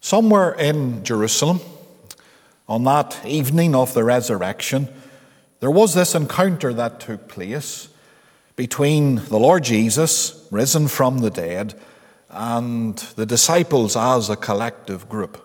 Somewhere in Jerusalem, on that evening of the resurrection, there was this encounter that took place between the Lord Jesus, risen from the dead, and the disciples as a collective group.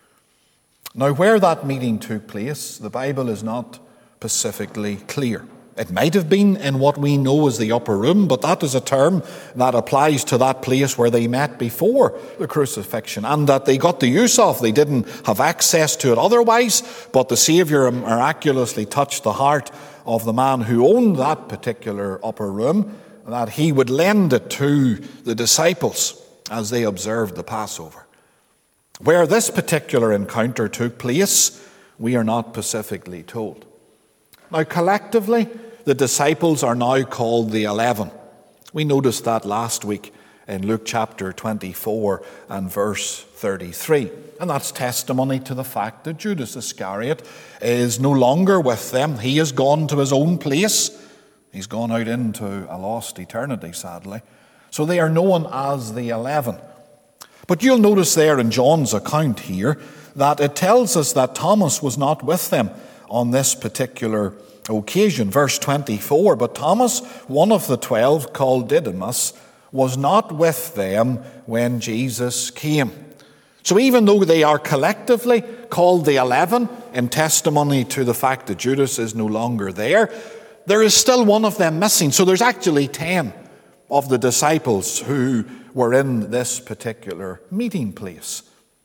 Now, where that meeting took place, the Bible is not specifically clear. It might have been in what we know as the upper room, but that is a term that applies to that place where they met before the crucifixion and that they got the use of. They didn't have access to it otherwise, but the Saviour miraculously touched the heart of the man who owned that particular upper room, that he would lend it to the disciples as they observed the Passover. Where this particular encounter took place, we are not specifically told. Now, collectively, the disciples are now called the 11. We noticed that last week in Luke chapter 24 and verse 33. And that's testimony to the fact that Judas Iscariot is no longer with them. He has gone to his own place. He's gone out into a lost eternity, sadly. So they are known as the 11. But you'll notice there in John's account here that it tells us that Thomas was not with them on this particular occasion. Verse 24, but Thomas, one of the 12, called Didymus, was not with them when Jesus came. So even though they are collectively called the 11 in testimony to the fact that Judas is no longer there, there is still one of them missing. So there's actually 10 of the disciples who were in this particular meeting place.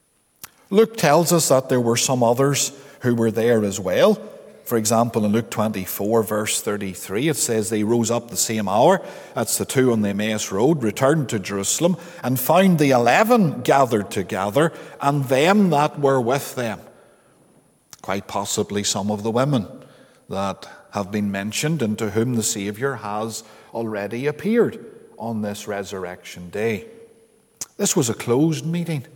Luke tells us that there were some others who were there as well. For example, in Luke 24, verse 33, it says, they rose up the same hour, that's the 2 on the Emmaus road, returned to Jerusalem, and found the 11 gathered together, and them that were with them. Quite possibly some of the women that have been mentioned and to whom the Saviour has already appeared on this resurrection day. This was a closed meeting.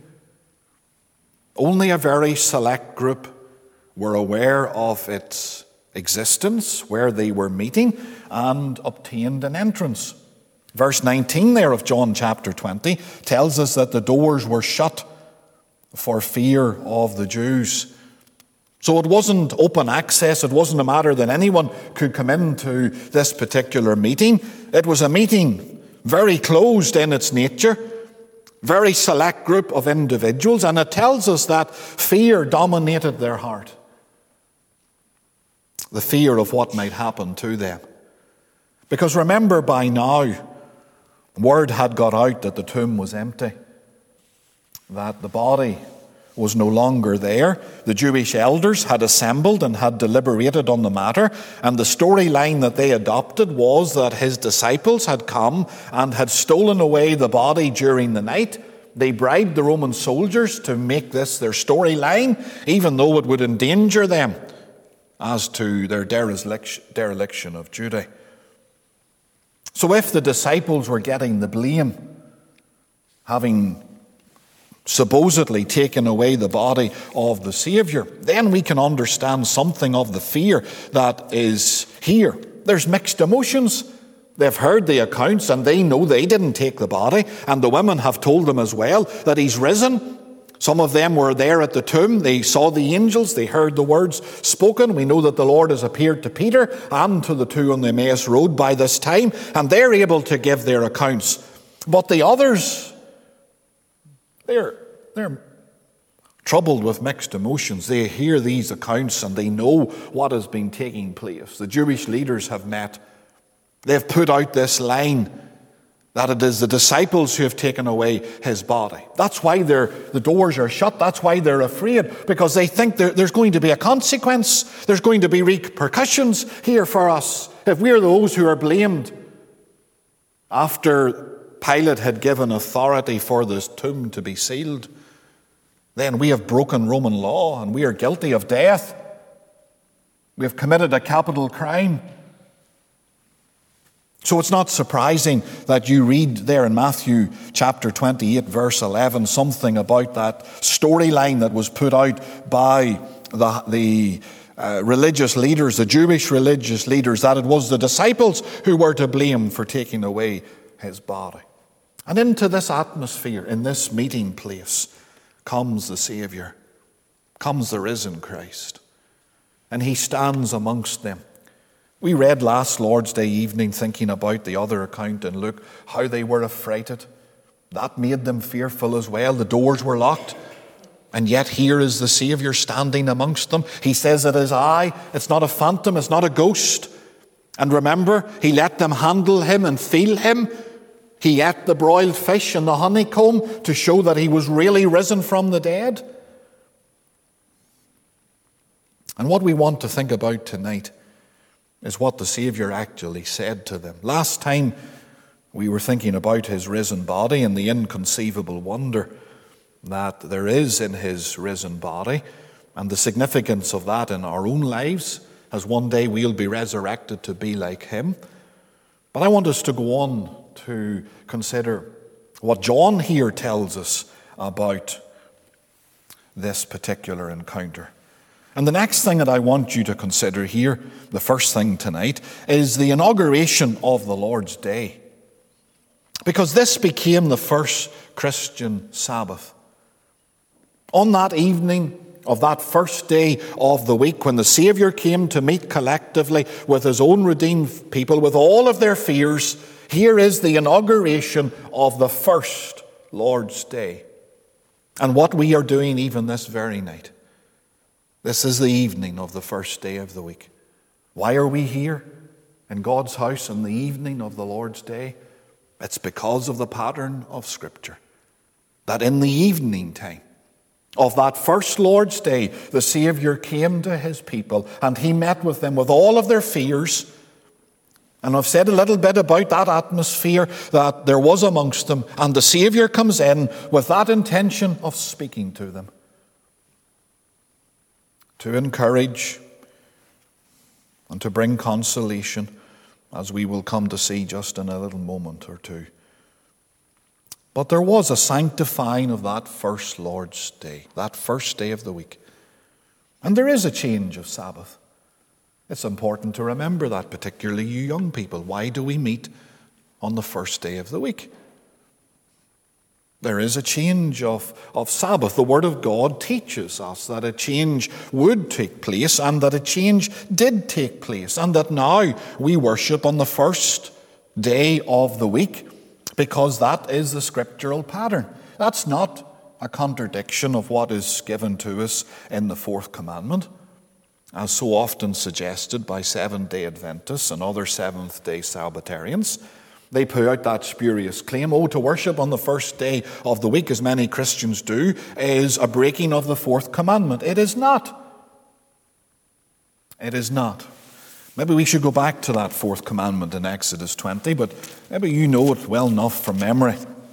Only a very select group were aware of its existence, where they were meeting, and obtained an entrance. Verse 19 there of John chapter 20 tells us that the doors were shut for fear of the Jews. So it wasn't open access. It wasn't a matter that anyone could come into this particular meeting. It was a meeting very closed in its nature, very select group of individuals, and it tells us that fear dominated their heart. The fear of what might happen to them. Because remember, by now, word had got out that the tomb was empty, that the body was no longer there. The Jewish elders had assembled and had deliberated on the matter, and the storyline that they adopted was that his disciples had come and had stolen away the body during the night. They bribed the Roman soldiers to make this their storyline, even though it would endanger them as to their dereliction of duty. So if the disciples were getting the blame, having supposedly taken away the body of the Saviour, then we can understand something of the fear that is here. There's mixed emotions. They've heard the accounts and they know they didn't take the body, and the women have told them as well that he's risen. Some of them were there at the tomb. They saw the angels. They heard the words spoken. We know that the Lord has appeared to Peter and to the 2 on the Emmaus road by this time, and they're able to give their accounts. But the others, they're troubled with mixed emotions. They hear these accounts and they know what has been taking place. The Jewish leaders have met. They've put out this line that it is the disciples who have taken away his body. That's why the doors are shut. That's why they're afraid, because they think there's going to be a consequence. There's going to be repercussions here for us if we're those who are blamed. After Pilate had given authority for this tomb to be sealed, then we have broken Roman law and we are guilty of death. We have committed a capital crime. So it's not surprising that you read there in Matthew chapter 28, verse 11, something about that storyline that was put out by the religious leaders, the Jewish religious leaders, that it was the disciples who were to blame for taking away his body. And into this atmosphere, in this meeting place, comes the Savior, comes the risen Christ, and he stands amongst them. We read last Lord's Day evening, thinking about the other account in Luke, how they were affrighted. That made them fearful as well. The doors were locked. And yet here is the Savior standing amongst them. He says it is I. It's not a phantom. It's not a ghost. And remember, he let them handle him and feel him. He ate the broiled fish and the honeycomb to show that he was really risen from the dead. And what we want to think about tonight is what the Savior actually said to them. Last time we were thinking about his risen body and the inconceivable wonder that there is in his risen body, and the significance of that in our own lives, as one day we'll be resurrected to be like him. But I want us to go on to consider what John here tells us about this particular encounter. And the next thing that I want you to consider here, the first thing tonight, is the inauguration of the Lord's Day. Because this became the first Christian Sabbath. On that evening of that first day of the week, when the Savior came to meet collectively with his own redeemed people, with all of their fears, here is the inauguration of the first Lord's Day. And what we are doing even this very night. This is the evening of the first day of the week. Why are we here in God's house on the evening of the Lord's Day? It's because of the pattern of Scripture. That in the evening time of that first Lord's Day, the Savior came to his people and he met with them with all of their fears. And I've said a little bit about that atmosphere that there was amongst them. And the Savior comes in with that intention of speaking to them, to encourage and to bring consolation, as we will come to see just in a little moment or two. But there was a sanctifying of that first Lord's Day, that first day of the week. And there is a change of Sabbath. It's important to remember that, particularly you young people. Why do we meet on the first day of the week? There is a change of Sabbath. The Word of God teaches us that a change would take place and that a change did take place and that now we worship on the first day of the week because that is the scriptural pattern. That's not a contradiction of what is given to us in the fourth commandment, as so often suggested by Seventh-day Adventists and other Seventh-day Sabbatarians. They put out that spurious claim, to worship on the first day of the week, as many Christians do, is a breaking of the fourth commandment. It is not. It is not. Maybe we should go back to that fourth commandment in Exodus 20, but maybe you know it well enough from memory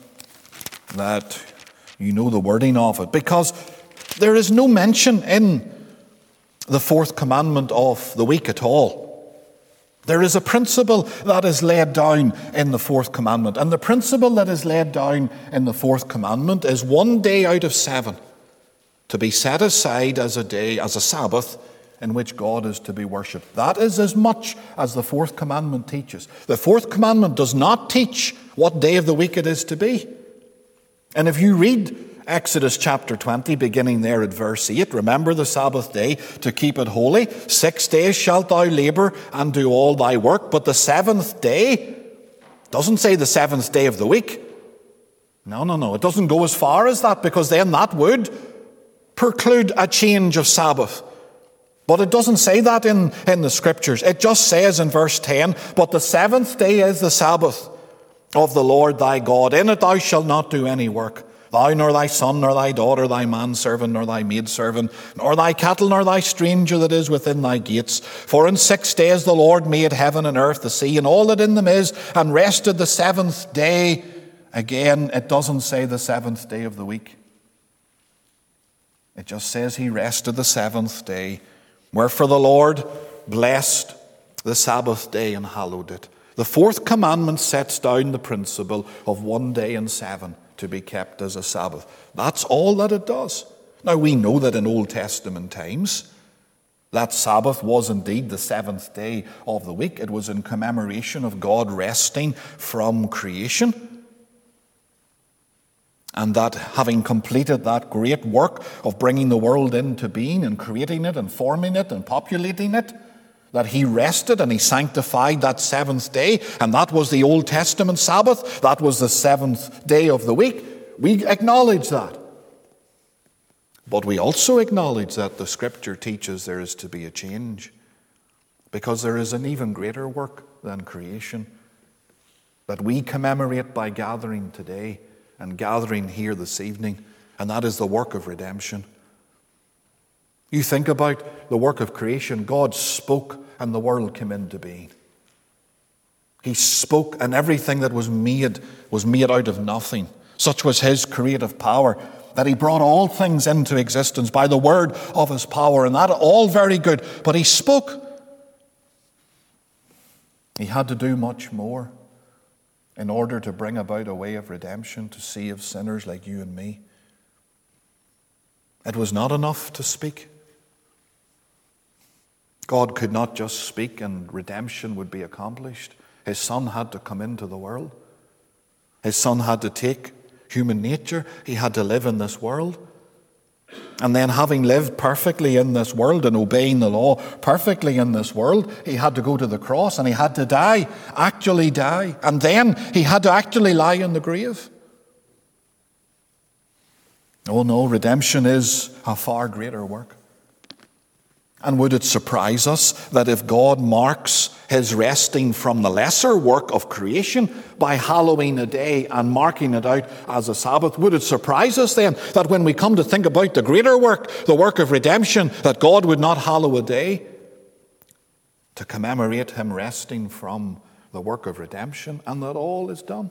that you know the wording of it, because there is no mention in the fourth commandment of the week at all. There is a principle that is laid down in the fourth commandment. And the principle that is laid down in the fourth commandment is 1 day out of 7 to be set aside as a day, as a Sabbath, in which God is to be worshipped. That is as much as the fourth commandment teaches. The fourth commandment does not teach what day of the week it is to be. And if you read Exodus chapter 20, beginning there at verse 8, remember the Sabbath day to keep it holy. 6 days shalt thou labor and do all thy work, but the seventh day doesn't say the seventh day of the week. No. It doesn't go as far as that, because then that would preclude a change of Sabbath. But it doesn't say that in the Scriptures. It just says in verse 10, but the seventh day is the Sabbath of the Lord thy God. In it thou shalt not do any work. Thou, nor thy son, nor thy daughter, thy manservant, nor thy maidservant, nor thy cattle, nor thy stranger that is within thy gates. For in 6 days the Lord made heaven and earth, the sea, and all that in them is, and rested the seventh day. Again, it doesn't say the seventh day of the week. It just says he rested the seventh day. Wherefore the Lord blessed the Sabbath day and hallowed it. The fourth commandment sets down the principle of 1 day in 7 to be kept as a Sabbath. That's all that it does. Now, we know that in Old Testament times, that Sabbath was indeed the seventh day of the week. It was in commemoration of God resting from creation. And that having completed that great work of bringing the world into being and creating it and forming it and populating it, that he rested and he sanctified that seventh day, and that was the Old Testament Sabbath, that was the seventh day of the week. We acknowledge that. But we also acknowledge that the Scripture teaches there is to be a change, because there is an even greater work than creation that we commemorate by gathering today and gathering here this evening, and that is the work of redemption. You think about the work of creation. God spoke and the world came into being. He spoke and everything that was made out of nothing. Such was his creative power that he brought all things into existence by the word of his power, and that all very good. But he spoke. He had to do much more in order to bring about a way of redemption to save sinners like you and me. It was not enough to speak. God could not just speak and redemption would be accomplished. His Son had to come into the world. His Son had to take human nature. He had to live in this world. And then, having lived perfectly in this world and obeying the law perfectly in this world, he had to go to the cross and he had to die, actually die. And then he had to actually lie in the grave. Oh no, redemption is a far greater work. And would it surprise us that if God marks his resting from the lesser work of creation by hallowing a day and marking it out as a Sabbath, would it surprise us then that when we come to think about the greater work, the work of redemption, that God would not hallow a day to commemorate him resting from the work of redemption, and that all is done?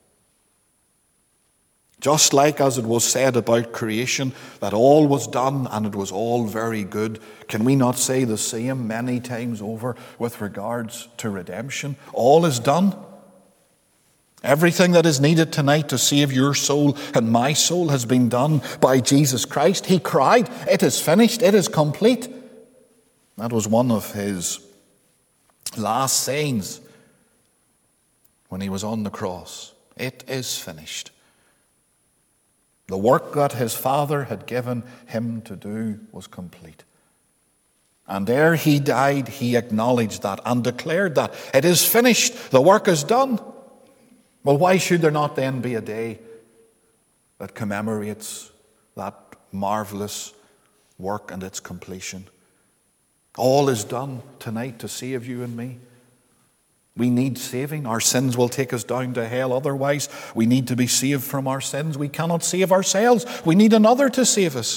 Just like as it was said about creation, that all was done and it was all very good, can we not say the same many times over with regards to redemption? All is done. Everything that is needed tonight to save your soul and my soul has been done by Jesus Christ. He cried, "It is finished, it is complete." That was one of his last sayings when he was on the cross. It is finished. The work that his Father had given him to do was complete. And ere he died, he acknowledged that and declared that. It is finished. The work is done. Well, why should there not then be a day that commemorates that marvelous work and its completion? All is done tonight to save you and me. We need saving. Our sins will take us down to hell otherwise. We need to be saved from our sins. We cannot save ourselves. We need another to save us.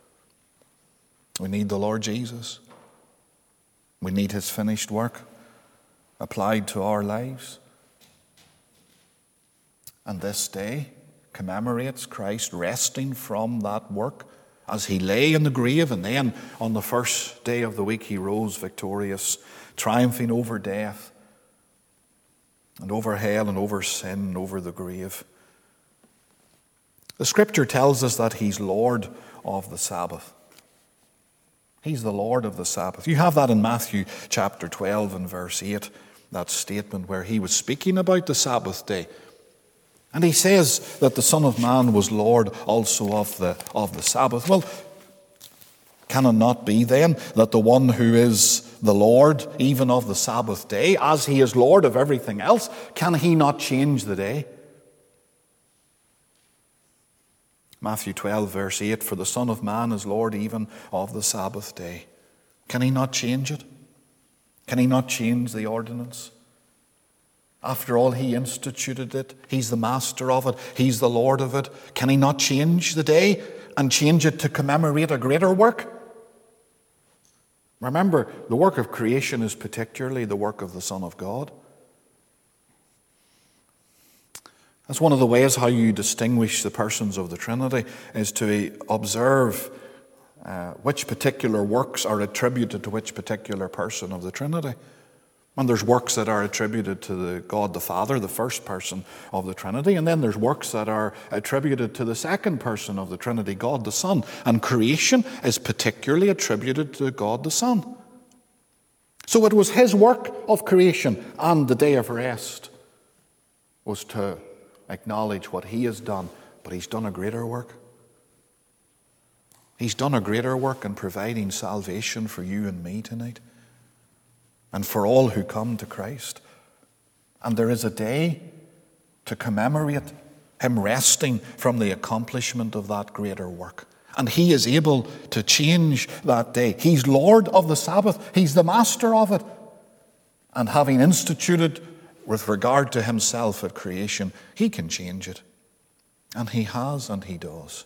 We need the Lord Jesus. We need his finished work applied to our lives. And this day commemorates Christ resting from that work as he lay in the grave, and then on the first day of the week he rose victorious, triumphing over death and over hell and over sin and over the grave. The Scripture tells us that he's Lord of the Sabbath. He's the Lord of the Sabbath. You have that in Matthew chapter 12 and verse 8, that statement where he was speaking about the Sabbath day. And he says that the Son of Man was Lord also of the Sabbath. Well, can it not be then that the one who is the Lord even of the Sabbath day, as he is Lord of everything else, can he not change the day? Matthew 12 verse 8, for the Son of Man is Lord even of the Sabbath day. Can he not change it? Can he not change the ordinance? After all, he instituted it. He's the master of it. He's the Lord of it. Can he not change the day and change it to commemorate a greater work? Remember, the work of creation is particularly the work of the Son of God. That's one of the ways how you distinguish the persons of the Trinity, is to observe which particular works are attributed to which particular person of the Trinity. And there's works that are attributed to the God the Father, the first person of the Trinity, and then there's works that are attributed to the second person of the Trinity, God the Son. And creation is particularly attributed to God the Son. So it was his work of creation, and the day of rest was to acknowledge what he has done But he's done a greater work. He's done a greater work in providing salvation for you and me tonight, and for all who come to Christ. And there is a day to commemorate him resting from the accomplishment of that greater work. And he is able to change that day. He's Lord of the Sabbath. He's the master of it. And having instituted with regard to himself at creation, he can change it. And he has, and he does.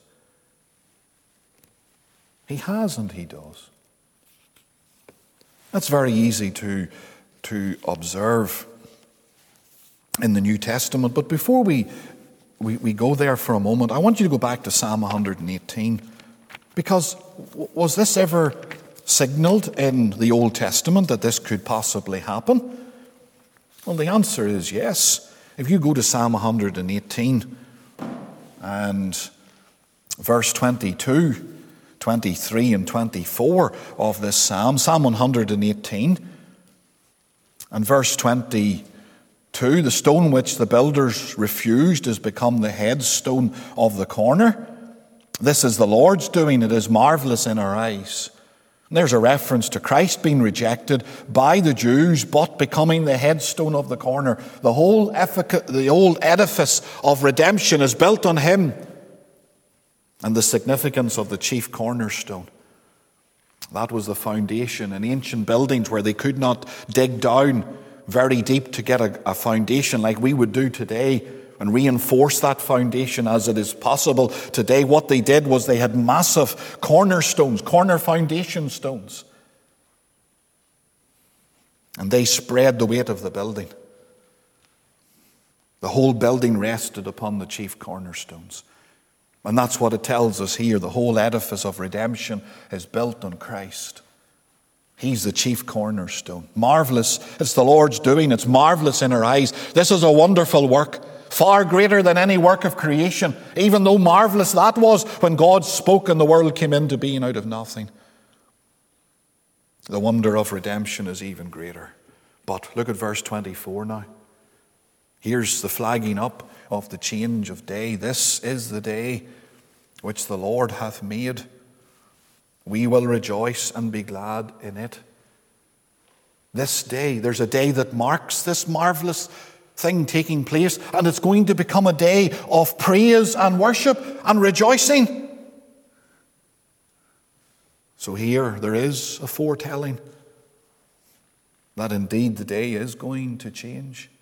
He has, and he does. That's very easy to observe in the New Testament. But before we go there for a moment, I want you to go back to Psalm 118. Because was this ever signaled in the Old Testament that this could possibly happen? Well, the answer is yes. If you go to Psalm 118 and verse 22, 23 and 24 of this psalm, Psalm 118 and verse 22, the stone which the builders refused has become the headstone of the corner. This is the Lord's doing. It is marvelous in our eyes. And there's a reference to Christ being rejected by the Jews, but becoming the headstone of the corner. The old edifice of redemption is built on him. And the significance of the chief cornerstone. That was the foundation in ancient buildings where they could not dig down very deep to get a foundation like we would do today and reinforce that foundation as it is possible today. What they did was they had massive cornerstones, corner foundation stones. And they spread the weight of the building. The whole building rested upon the chief cornerstones. And that's what it tells us here. The whole edifice of redemption is built on Christ. He's the chief cornerstone. Marvelous. It's the Lord's doing. It's marvelous in our eyes. This is a wonderful work. Far greater than any work of creation, even though marvelous that was when God spoke and the world came into being out of nothing. The wonder of redemption is even greater. But look at verse 24 now. Here's the flagging up of the change of day. This is the day which the Lord hath made. We will rejoice and be glad in it. This day, there's a day that marks this marvelous thing taking place, and it's going to become a day of praise and worship and rejoicing. So here there is a foretelling that indeed the day is going to change.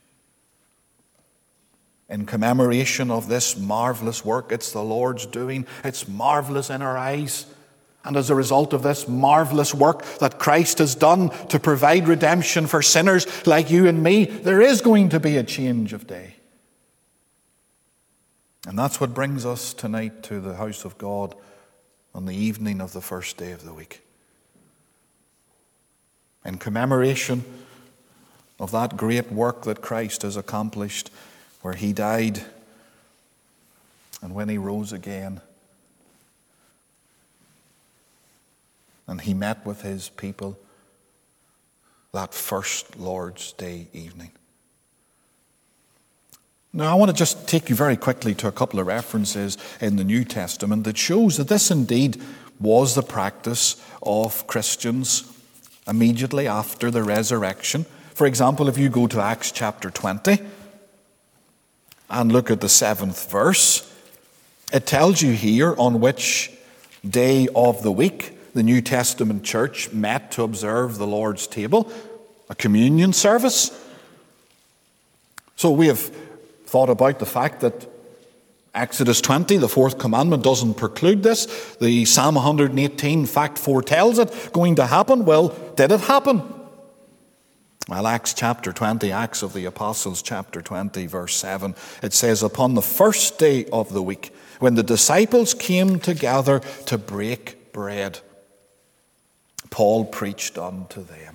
In commemoration of this marvelous work, it's the Lord's doing. It's marvelous in our eyes. And as a result of this marvelous work that Christ has done to provide redemption for sinners like you and me, there is going to be a change of day. And that's what brings us tonight to the house of God on the evening of the first day of the week. In commemoration of that great work that Christ has accomplished, where he died and when he rose again, and he met with his people that first Lord's Day evening. Now, I want to just take you very quickly to a couple of references in the New Testament that shows that this indeed was the practice of Christians immediately after the resurrection. For example, if you go to Acts chapter 20 and look at the 7th verse, it tells you here on which day of the week the New Testament church met to observe the Lord's table, a communion service. So we have thought about the fact that Exodus 20, the fourth commandment, doesn't preclude this. The Psalm 118 fact foretells it going to happen. Well, did it happen? Well, Acts chapter 20, Acts of the Apostles chapter 20, verse 7, it says, upon the first day of the week, when the disciples came together to break bread, Paul preached unto them.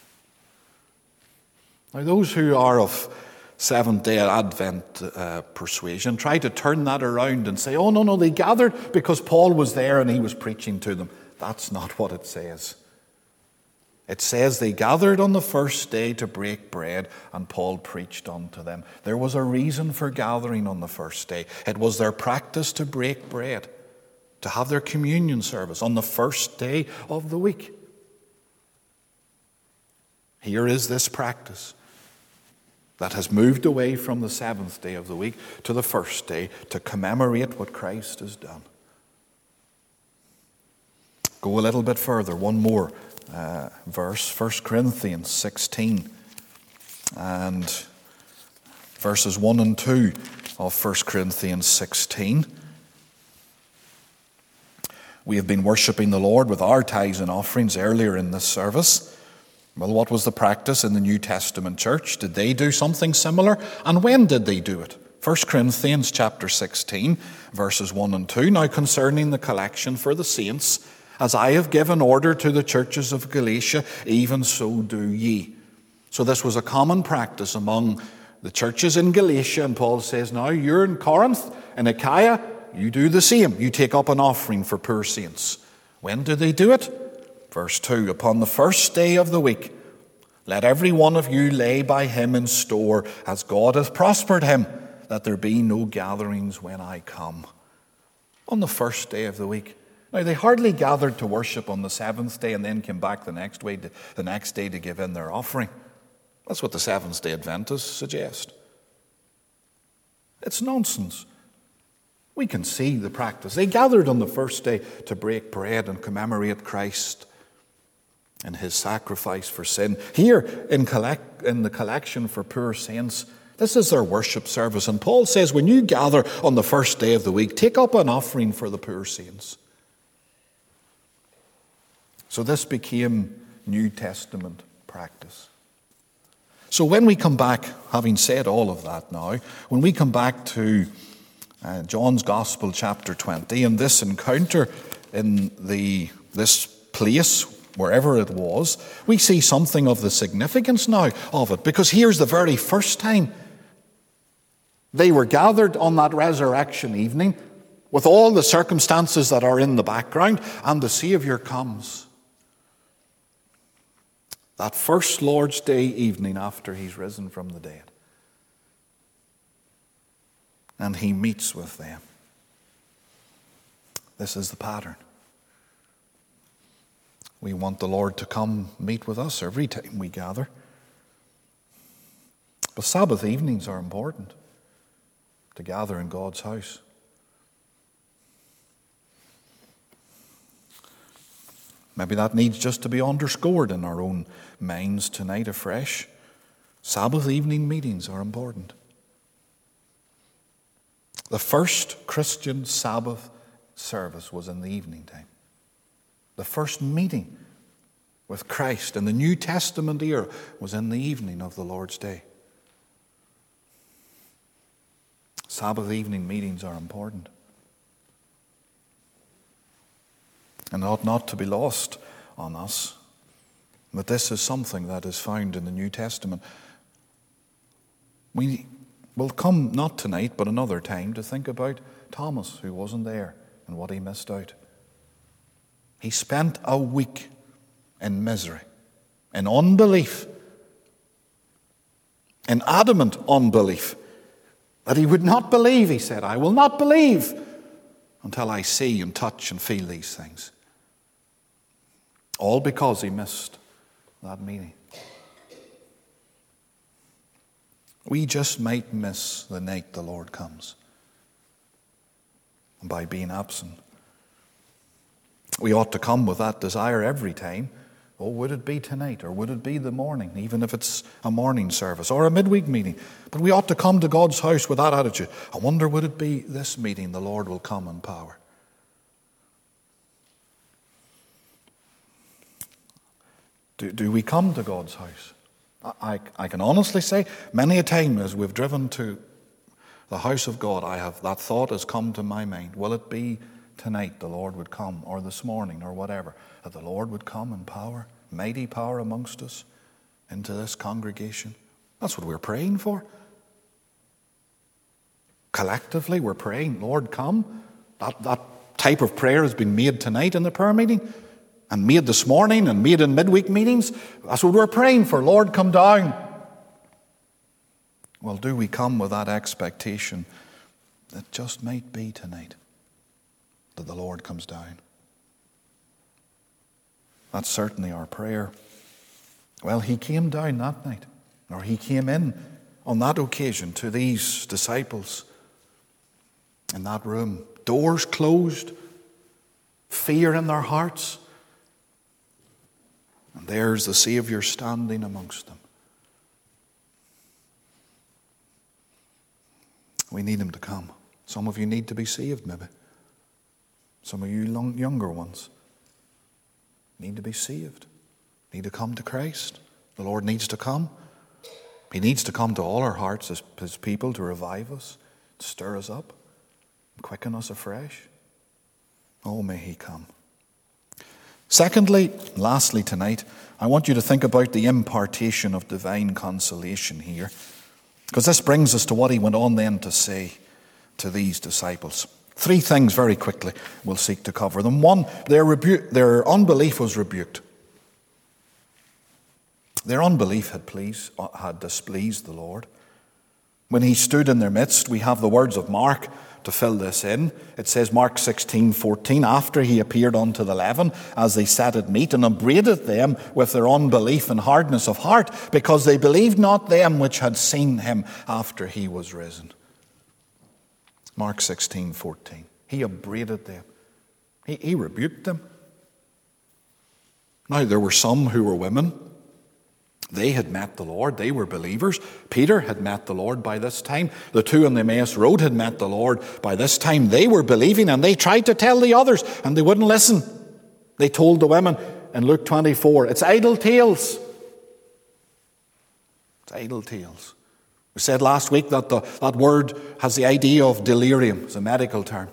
Now, those who are of Seventh-day Advent persuasion try to turn that around and say, oh, no, they gathered because Paul was there and he was preaching to them. That's not what it says. It says they gathered on the first day to break bread, and Paul preached unto them. There was a reason for gathering on the first day. It was their practice to break bread, to have their communion service on the first day of the week. Here is this practice that has moved away from the seventh day of the week to the first day to commemorate what Christ has done. Go a little bit further, one more verse, 1 Corinthians 16 and verses 1 and 2 of 1 Corinthians 16. We have been worshipping the Lord with our tithes and offerings earlier in this service. Well, what was the practice in the New Testament church? Did they do something similar? And when did they do it? 1 Corinthians chapter 16, verses 1 and 2. Now concerning the collection for the saints, as I have given order to the churches of Galatia, even so do ye. So this was a common practice among the churches in Galatia, and Paul says, now you're in Corinth, in Achaia, you do the same. You take up an offering for poor saints. When do they do it? Verse 2, upon the first day of the week, let every one of you lay by him in store, as God hath prospered him, that there be no gatherings when I come. On the first day of the week. Now, they hardly gathered to worship on the seventh day and then came back the next day to give in their offering. That's what the Seventh-day Adventists suggest. It's nonsense. We can see the practice. They gathered on the first day to break bread and commemorate Christ and his sacrifice for sin. Here, in the collection for poor saints, this is their worship service. And Paul says, when you gather on the first day of the week, take up an offering for the poor saints. So this became New Testament practice. So when we come back, having said all of that now, when we come back to John's Gospel chapter 20 and this encounter in this place, wherever it was, we see something of the significance now of it. Because here's the very first time they were gathered on that resurrection evening with all the circumstances that are in the background, and the Savior comes. That first Lord's Day evening after he's risen from the dead. And he meets with them. This is the pattern. We want the Lord to come meet with us every time we gather. But Sabbath evenings are important to gather in God's house. Maybe that needs just to be underscored in our own minds tonight afresh. Sabbath evening meetings are important. The first Christian Sabbath service was in the evening time. The first meeting with Christ in the New Testament era was in the evening of the Lord's Day. Sabbath evening meetings are important. And ought not to be lost on us. But this is something that is found in the New Testament. We will come, not tonight, but another time, to think about Thomas, who wasn't there, and what he missed out. He spent a week in misery, in unbelief, in adamant unbelief, that he would not believe, he said. I will not believe until I see and touch and feel these things. All because he missed that meeting. We just might miss the night the Lord comes by being absent. We ought to come with that desire every time. Oh, would it be tonight, or would it be the morning, even if it's a morning service or a midweek meeting? But we ought to come to God's house with that attitude. I wonder, would it be this meeting the Lord will come in power? Do we come to God's house? I can honestly say, many a time as we've driven to the house of God, that thought has come to my mind. Will it be tonight the Lord would come, or this morning, or whatever, that the Lord would come in power, mighty power amongst us, into this congregation? That's what we're praying for. Collectively, we're praying, Lord, come. That type of prayer has been made tonight in the prayer meeting. and made this morning and made in midweek meetings. That's what we're praying for. Lord, come down. Well, do we come with that expectation that just might be tonight that the Lord comes down? That's certainly our prayer. Well, he came down that night, or he came in on that occasion to these disciples in that room. Doors closed, fear in their hearts. And there's the Savior standing amongst them. We need him to come. Some of you need to be saved, maybe. Some of you younger ones need to be saved. Need to come to Christ. The Lord needs to come. He needs to come to all our hearts as his people to revive us, to stir us up, quicken us afresh. Oh, may he come. Secondly, lastly tonight, I want you to think about the impartation of divine consolation here, because this brings us to what he went on then to say to these disciples. Three things very quickly. We'll seek to cover them. One, their unbelief was rebuked. Their unbelief had displeased the Lord. When he stood in their midst, we have the words of Mark to fill this in. It says, Mark 16:14, after he appeared unto the 11, as they sat at meat, and upbraided them with their unbelief and hardness of heart, because they believed not them which had seen him after he was risen. Mark 16:14. He upbraided them. He rebuked them. Now, there were some who were women. They had met the Lord. They were believers. Peter had met the Lord by this time. The two on the Emmaus Road had met the Lord by this time. They were believing, and they tried to tell the others, and they wouldn't listen. They told the women in Luke 24, it's idle tales. It's idle tales. We said last week that that word has the idea of delirium. It's a medical term.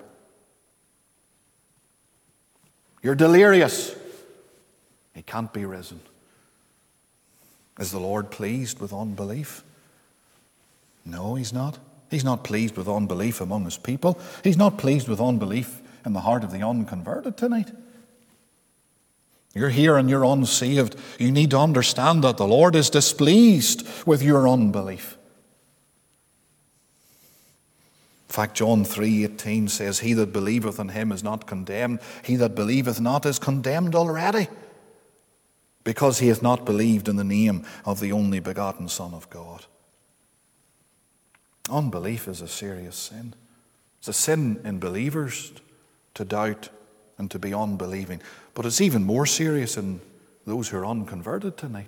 You're delirious. He can't be risen. Is the Lord pleased with unbelief? No, he's not. He's not pleased with unbelief among his people. He's not pleased with unbelief in the heart of the unconverted tonight. You're here and you're unsaved. You need to understand that the Lord is displeased with your unbelief. In fact, John 3:18 says, he that believeth in him is not condemned. He that believeth not is condemned already, because he hath not believed in the name of the only begotten Son of God. Unbelief is a serious sin. It's a sin in believers to doubt and to be unbelieving. But it's even more serious in those who are unconverted tonight.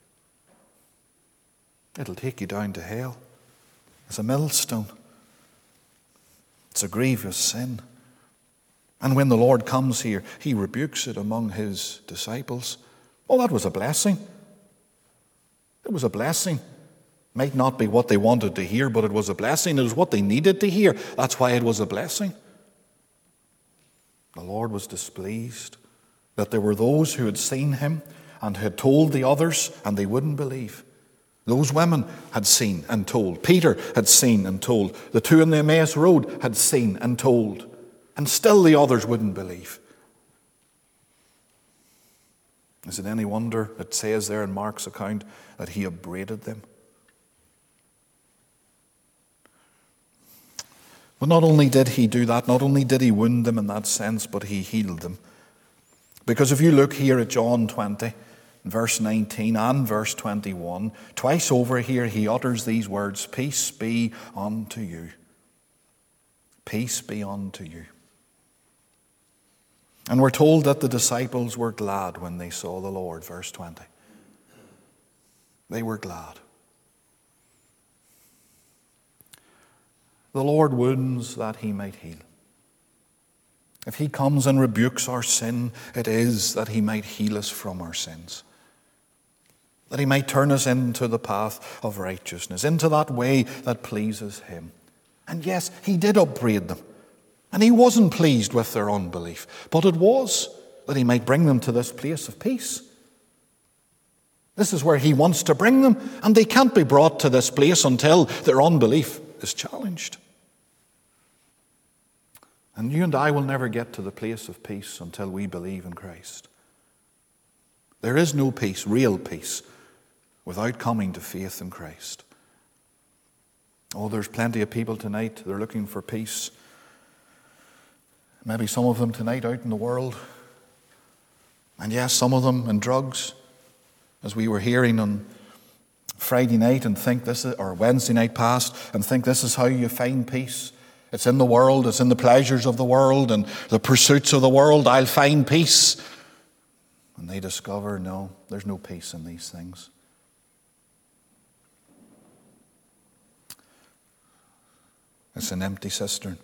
It'll take you down to hell. It's a millstone. It's a grievous sin. And when the Lord comes here, he rebukes it among his disciples. Oh, that was a blessing. It was a blessing. Might not be what they wanted to hear, but it was a blessing. It was what they needed to hear. That's why it was a blessing. The Lord was displeased that there were those who had seen him and had told the others, and they wouldn't believe. Those women had seen and told. Peter had seen and told. The two on the Emmaus Road had seen and told. And still the others wouldn't believe. Is it any wonder it says there in Mark's account that he upbraided them? But not only did he do that, not only did he wound them in that sense, but he healed them. Because if you look here at John 20, verse 19 and verse 21, twice over here he utters these words, peace be unto you. Peace be unto you. And we're told that the disciples were glad when they saw the Lord, verse 20. They were glad. The Lord wounds that he might heal. If he comes and rebukes our sin, it is that he might heal us from our sins. That he might turn us into the path of righteousness, into that way that pleases him. And yes, he did upbraid them. And he wasn't pleased with their unbelief. But it was that he might bring them to this place of peace. This is where he wants to bring them. And they can't be brought to this place until their unbelief is challenged. And you and I will never get to the place of peace until we believe in Christ. There is no peace, real peace, without coming to faith in Christ. Oh, there's plenty of people tonight, they're looking for peace. Maybe some of them tonight out in the world. And yes, some of them in drugs, as we were hearing on Friday night and think this is, or Wednesday night past, and think this is how you find peace. It's in the world, it's in the pleasures of the world and the pursuits of the world. I'll find peace. And they discover, no, there's no peace in these things. It's an empty cistern.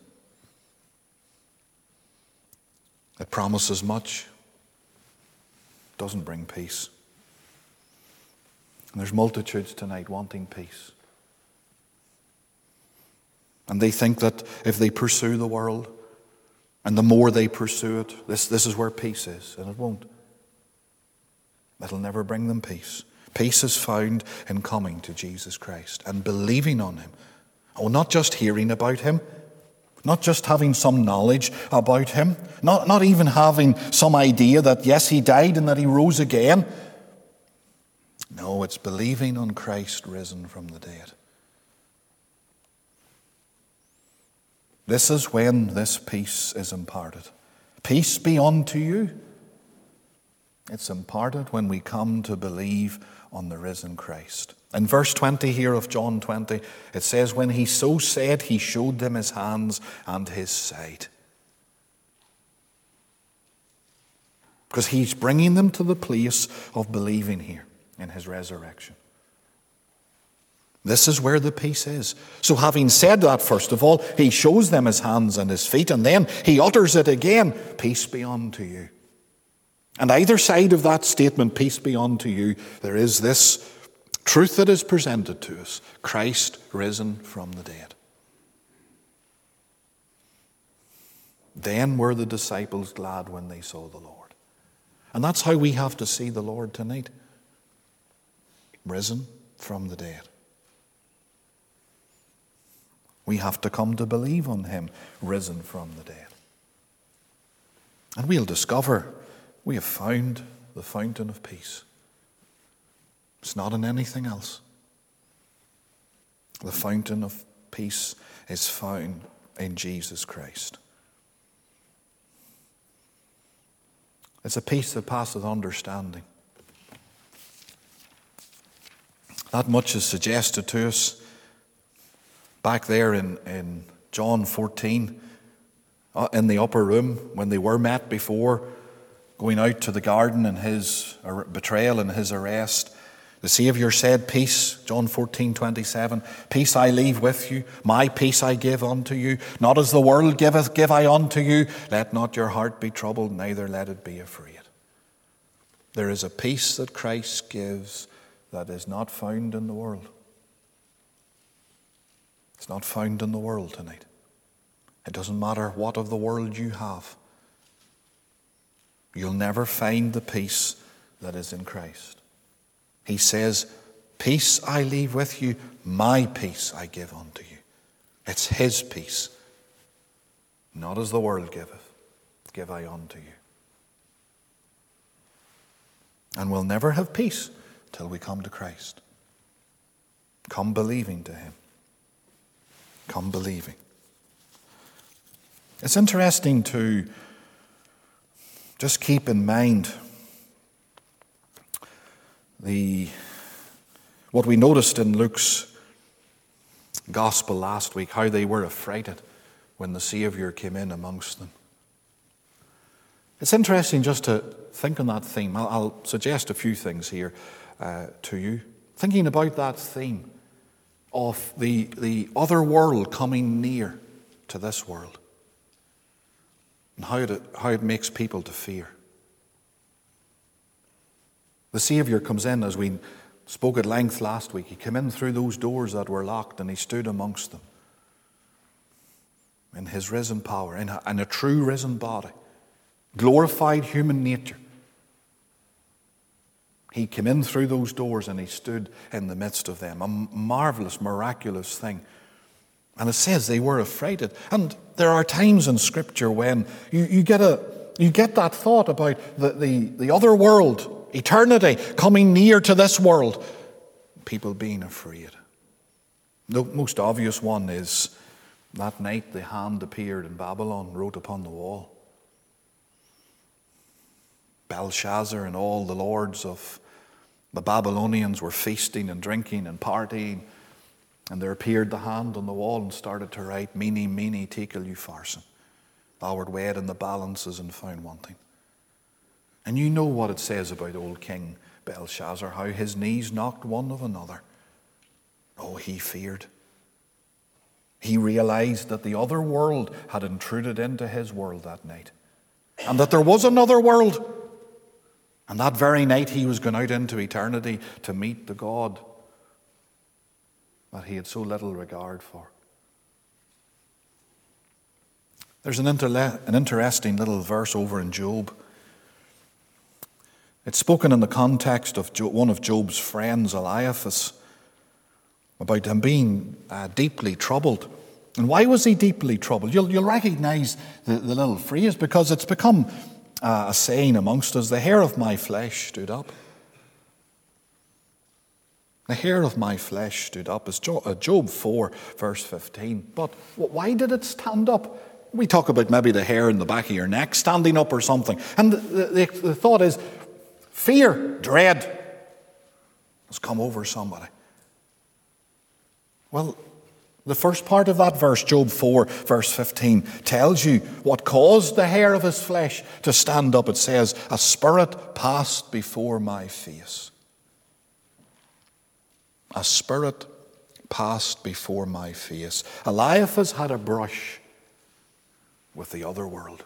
It promises much, doesn't bring peace. And there's multitudes tonight wanting peace. And they think that if they pursue the world, and the more they pursue it, this is where peace is, and it won't. It'll never bring them peace. Peace is found in coming to Jesus Christ and believing on Him. Oh, not just hearing about Him, not just having some knowledge about Him, not even having some idea that yes, He died and that He rose again. No, it's believing on Christ risen from the dead. This is when this peace is imparted. Peace be unto you. It's imparted when we come to believe on the risen Christ. In verse 20 here of John 20, it says, when He so said, He showed them His hands and His side. Because He's bringing them to the place of believing here in His resurrection. This is where the peace is. So having said that, first of all, He shows them His hands and His feet, and then He utters it again, peace be unto you. And either side of that statement, peace be unto you, there is this truth that is presented to us, Christ risen from the dead. Then were the disciples glad when they saw the Lord. And that's how we have to see the Lord tonight. Risen from the dead. We have to come to believe on Him, risen from the dead. And we'll discover we have found the fountain of peace. It's not in anything else. The fountain of peace is found in Jesus Christ. It's a peace that passeth understanding. That much is suggested to us back there in John 14, in the upper room, when they were met before going out to the garden in His betrayal and His arrest. The Saviour said, peace, John 14:27, peace I leave with you, my peace I give unto you. Not as the world giveth, give I unto you. Let not your heart be troubled, neither let it be afraid. There is a peace that Christ gives that is not found in the world. It's not found in the world tonight. It doesn't matter what of the world you have. You'll never find the peace that is in Christ. He says, peace I leave with you, my peace I give unto you. It's His peace. Not as the world giveth, give I unto you. And we'll never have peace till we come to Christ. Come believing to Him. Come believing. It's interesting to just keep in mind what we noticed in Luke's gospel last week, how they were affrighted when the Saviour came in amongst them. It's interesting just to think on that theme. I'll suggest a few things here to you. Thinking about that theme of the other world coming near to this world. And how it makes people to fear. The Saviour comes in, as we spoke at length last week. He came in through those doors that were locked and He stood amongst them. In His risen power, in a true risen body. Glorified human nature. He came in through those doors and He stood in the midst of them. A marvelous, miraculous thing. And it says they were affrighted. And there are times in Scripture when you get that thought about the other world eternity coming near to this world, people being afraid. The most obvious one is that night the hand appeared in Babylon, wrote upon the wall. Belshazzar and all the lords of the Babylonians were feasting and drinking and partying, and there appeared the hand on the wall and started to write, Mene, mene, tekel upharsin. Thou wert weighed in the balances and found wanting. And you know what it says about old King Belshazzar, how his knees knocked one of another. Oh, he feared. He realized that the other world had intruded into his world that night, and that there was another world. And that very night he was going out into eternity to meet the God that he had so little regard for. There's an interesting little verse over in Job. It's spoken in the context of one of Job's friends, Eliphaz, about him being deeply troubled. And why was he deeply troubled? You'll recognize the little phrase because it's become a saying amongst us. The hair of my flesh stood up. The hair of my flesh stood up. It's Job 4, verse 15. But why did it stand up? We talk about maybe the hair in the back of your neck standing up or something. And the thought is, fear, dread has come over somebody. Well, the first part of that verse, Job 4, verse 15, tells you what caused the hair of his flesh to stand up. It says, a spirit passed before my face. A spirit passed before my face. Eliphaz had a brush with the other world,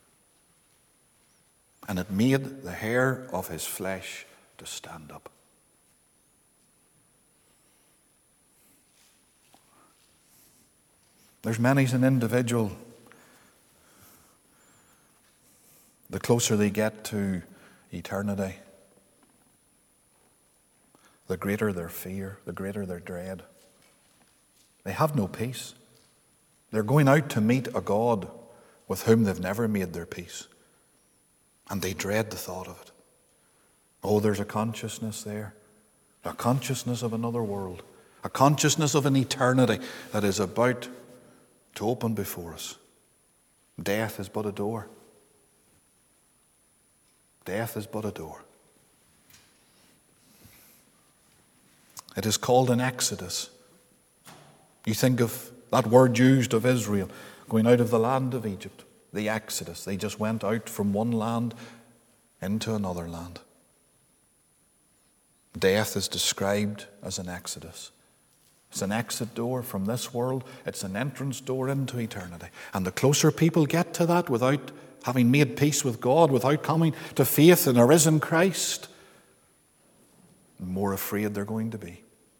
and it made the hair of his flesh to stand up. There's many's an individual, the closer they get to eternity, the greater their fear, the greater their dread. They have no peace. They're going out to meet a God with whom they've never made their peace, and they dread the thought of it. Oh, there's a consciousness there, a consciousness of another world, a consciousness of an eternity that is about to open before us. Death is but a door. Death is but a door. It is called an exodus. You think of that word used of Israel going out of the land of Egypt, the exodus. They just went out from one land into another land. Death is described as an exodus. It's an exit door from this world. It's an entrance door into eternity. And the closer people get to that without having made peace with God, without coming to faith in a risen Christ, the more afraid they're going to be.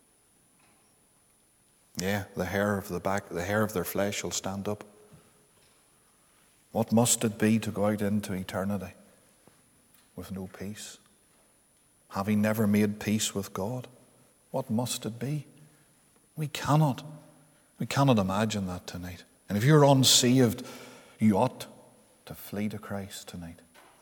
Yeah, the hair of their flesh will stand up. What must it be to go out into eternity with no peace? Having never made peace with God? What must it be? We cannot imagine that tonight. And if you're unsaved, you ought to flee to Christ tonight.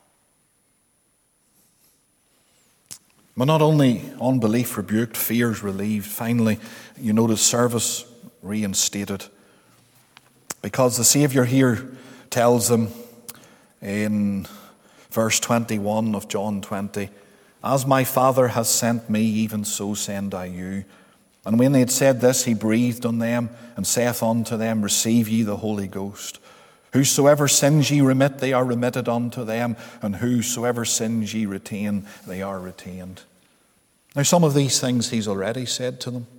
But not only unbelief rebuked, fears relieved. Finally, you notice service reinstated. Because the Saviour here tells them in verse 21 of John 20, as my Father has sent me, even so send I you. And when they had said this, he breathed on them and saith unto them, receive ye the Holy Ghost. Whosoever sins ye remit, they are remitted unto them, and whosoever sins ye retain, they are retained. Now, some of these things he's already said to them.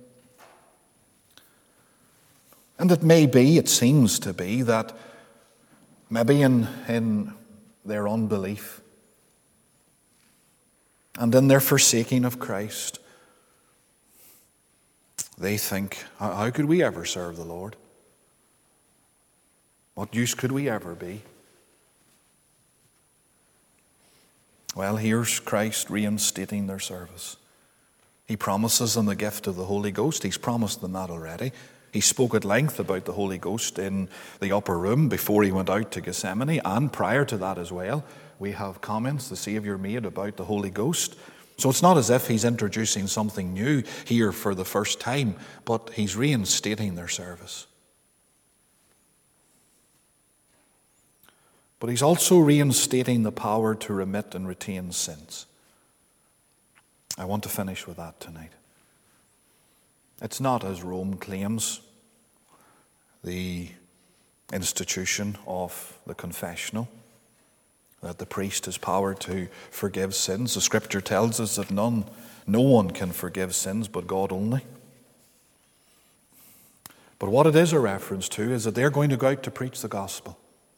And it seems to be, that maybe in their unbelief and in their forsaking of Christ, they think, how could we ever serve the Lord? What use could we ever be? Well, here's Christ reinstating their service. He promises them the gift of the Holy Ghost. He's promised them that already. He spoke at length about the Holy Ghost in the upper room before he went out to Gethsemane, and prior to that as well. We have comments the Saviour made about the Holy Ghost. So it's not as if he's introducing something new here for the first time, but he's reinstating their service. But he's also reinstating the power to remit and retain sins. I want to finish with that tonight. It's not, as Rome claims, the institution of the confessional, that the priest has power to forgive sins. The Scripture tells us that no one can forgive sins but God only. But what it is a reference to is that they're going to go out to preach the gospel.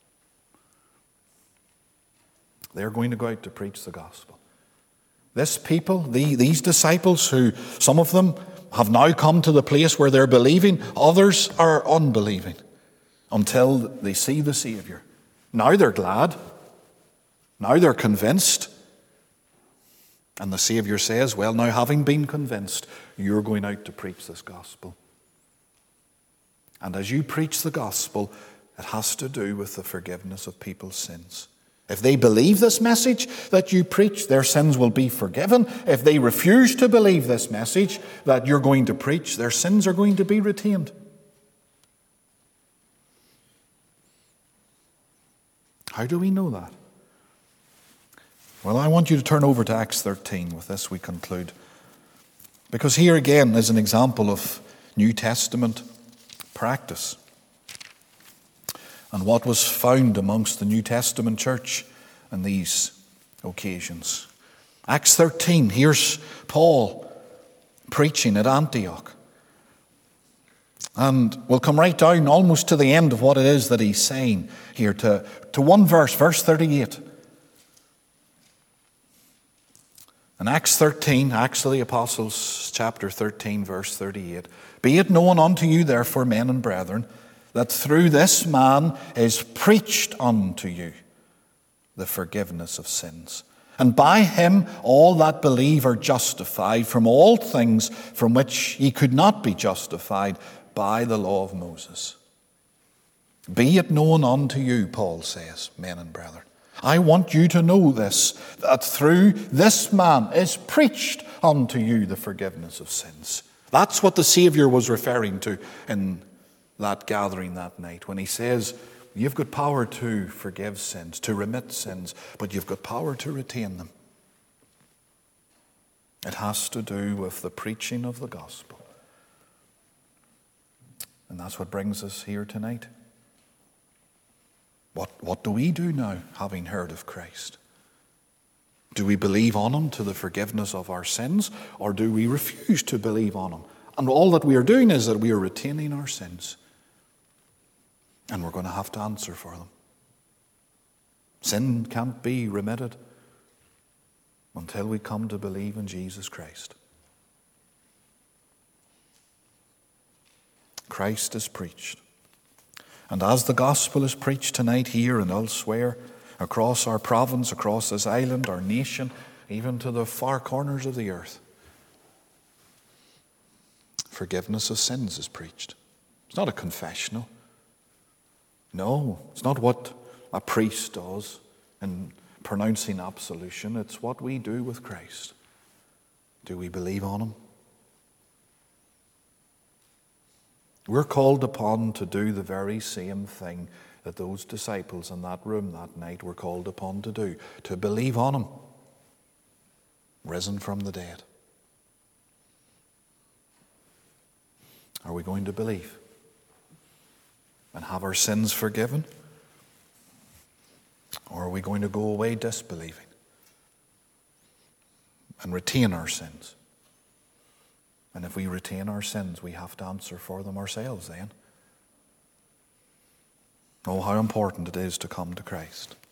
They're going to go out to preach the gospel. This people, these disciples, who some of them have now come to the place where they're believing, others are unbelieving until they see the Saviour. Now they're glad. Now they're convinced. And the Saviour says, well, now having been convinced, you're going out to preach this gospel. And as you preach the gospel, it has to do with the forgiveness of people's sins. If they believe this message that you preach, their sins will be forgiven. If they refuse to believe this message that you're going to preach, their sins are going to be retained. How do we know that? Well, I want you to turn over to Acts 13. With this we conclude. Because here again is an example of New Testament practice. And what was found amongst the New Testament church on these occasions. Acts 13, here's Paul preaching at Antioch. And we'll come right down almost to the end of what it is that he's saying here, to one verse, verse 38. In Acts 13, Acts of the Apostles, chapter 13, verse 38. Be it known unto you, therefore, men and brethren, that through this man is preached unto you the forgiveness of sins. And by him all that believe are justified from all things from which ye could not be justified by the law of Moses. Be it known unto you, Paul says, men and brethren. I want you to know this, that through this man is preached unto you the forgiveness of sins. That's what the Saviour was referring to in that gathering that night, when he says, you've got power to forgive sins, to remit sins, but you've got power to retain them. It has to do with the preaching of the gospel. And that's what brings us here tonight. What do we do now, having heard of Christ? Do we believe on him to the forgiveness of our sins, or do we refuse to believe on him? And all that we are doing is that we are retaining our sins. And we're going to have to answer for them. Sin can't be remitted until we come to believe in Jesus Christ. Christ is preached. And as the gospel is preached tonight here and elsewhere, across our province, across this island, our nation, even to the far corners of the earth, forgiveness of sins is preached. It's not a confessional. No, it's not what a priest does in pronouncing absolution. It's what we do with Christ. Do we believe on him? We're called upon to do the very same thing that those disciples in that room that night were called upon to do, to believe on him, risen from the dead. Are we going to believe and have our sins forgiven? Or are we going to go away disbelieving and retain our sins? And if we retain our sins, we have to answer for them ourselves then. Oh, how important it is to come to Christ.